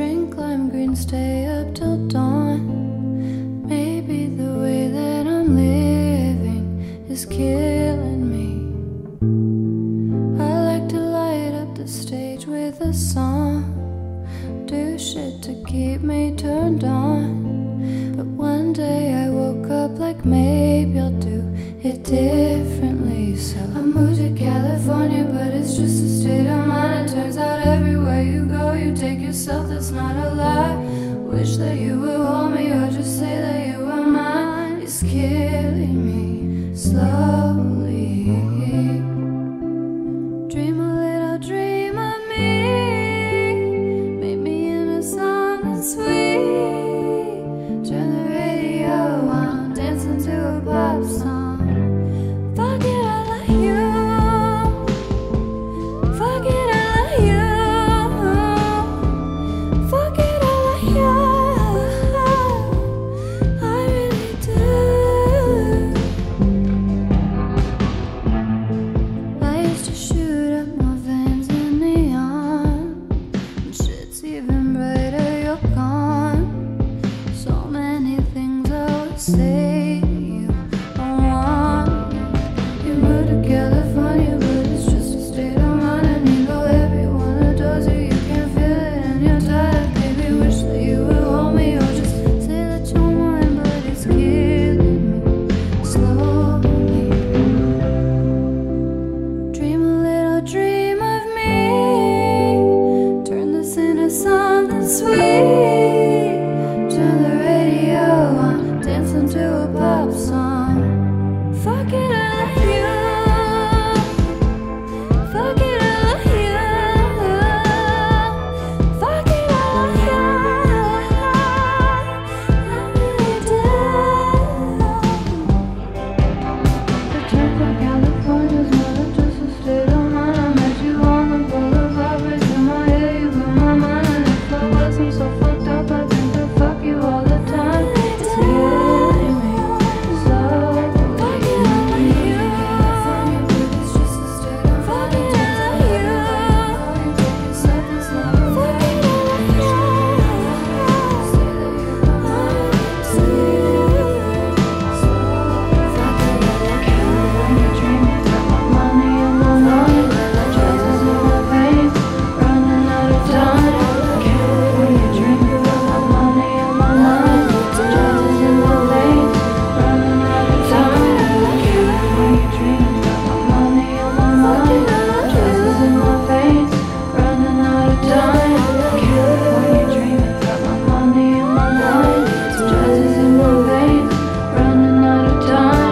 drink lime green, stay up till dawn. Maybe the way that I'm living is killing me. I like to light up the stage with a song, do shit to keep me turned on. But one day I woke up like maybe I'll do it differently. So I moved to California, but it's just a state of mind. It turns out everywhere you go, you take yourself, that's not a lie. Wish that you would hold me or just say that you were mine. It's killing me slowly. Dream a little dream of me, make me in a song that's sweet. Turn the radio on, dancing to a pop song. Fuck it, I love you. Fuck it, I love you. Fuck it, I love you. I really do. I used to shoot up my veins in neon, and shit's even brighter, you're gone. So many things I would say to you, I want you. You moved to California, but it's just a state of mind. And you know everyone adores you, you can't feel it and you're tired. Baby, wish that you would hold me or just say that you're mine. But it's killing me slowly. Dream a little dream of me, turn this into something sweet. Turn the radio on, dancing to a pop song. Fuck it, I love you. Fuck it, I love you. Fuck it, I love you. I really do. The trip from California's more than just a state of mind. I met you on the boulevard, raising my hair, you blew my mind. And if I wasn't so fucked up, I think I'd fuck you all the time. It's killing me slowly. Fuck it, I love you. It's just a state of mind. Fuck it, I love you. You take yourself, it's not a lie. Fuck it, I love you. Say that you were mine. Fuck it, I love you. When you dream, you got my money and my money. Choices in my veins, running out of time. When you dream, you got my money and my money. Choices in my veins, running out of time. When you dream, you got my money and my money. Choices in my veins, running out of time. When you dream, you got my money and my money. Choices in my veins, running out of time.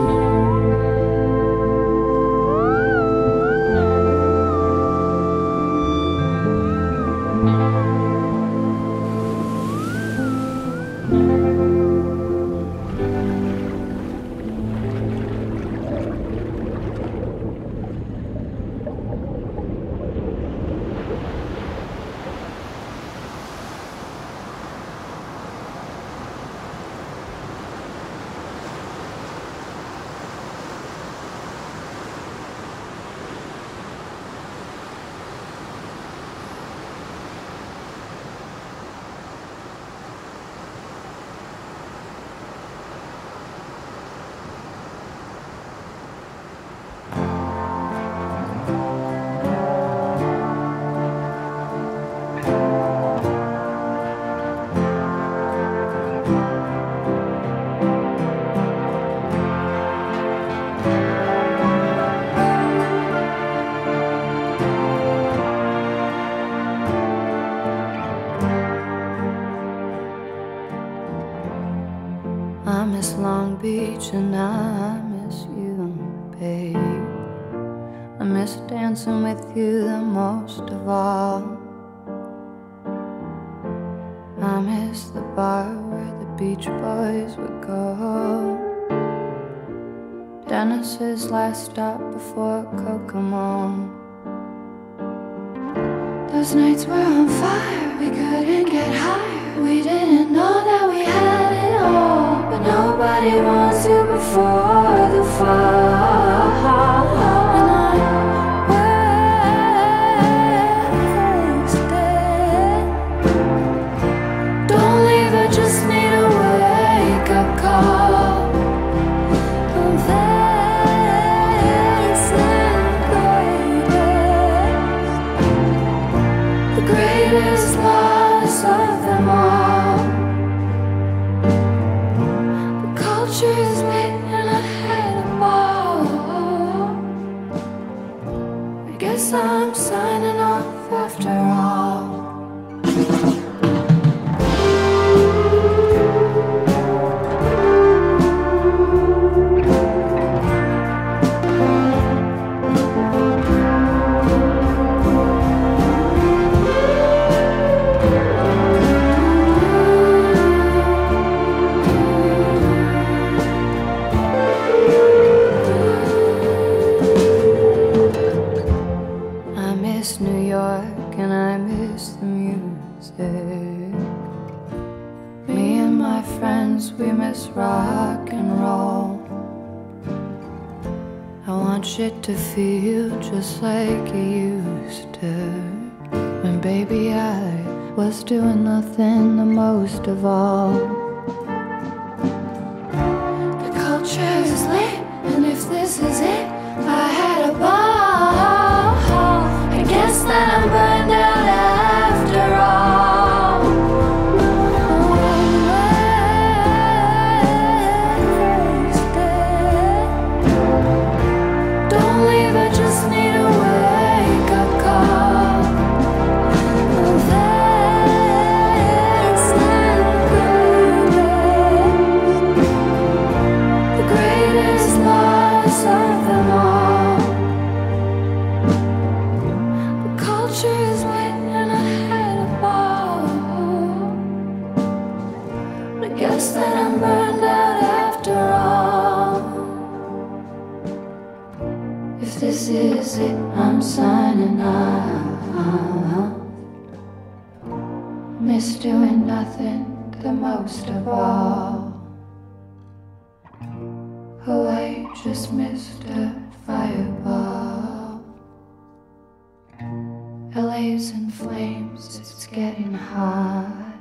I miss Long Beach and I miss you, babe. I miss dancing with you the most of all. I miss the bar where the Beach Boys would go. Dennis's last stop before Kokomo. Those nights were on fire, we couldn't get higher. We didn't know that we had it all, but nobody wants you before the fall. And I wasted music. Me and my friends, we miss rock and roll. I want shit to feel just like it used to. When baby I was doing nothing the most of all. The culture is lit, and if this is it, I had a ball. I guess that I'm burned out after all. Don't leave, I just need a wake-up call. That's not the greatest loss of them all. The culture is lit and I had a ball. But I guess that I'm burned out after all. If this is it, I'm signing out. Miss doing nothing the most of all. Oh, I just missed a fireball. LA's in flames, it's getting hot.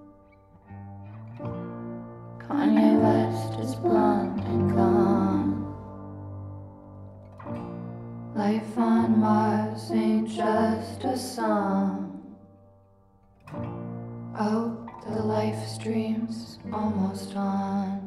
Kanye West is blonde and gone. Life on Mars ain't just a song. Oh, the live stream's almost on.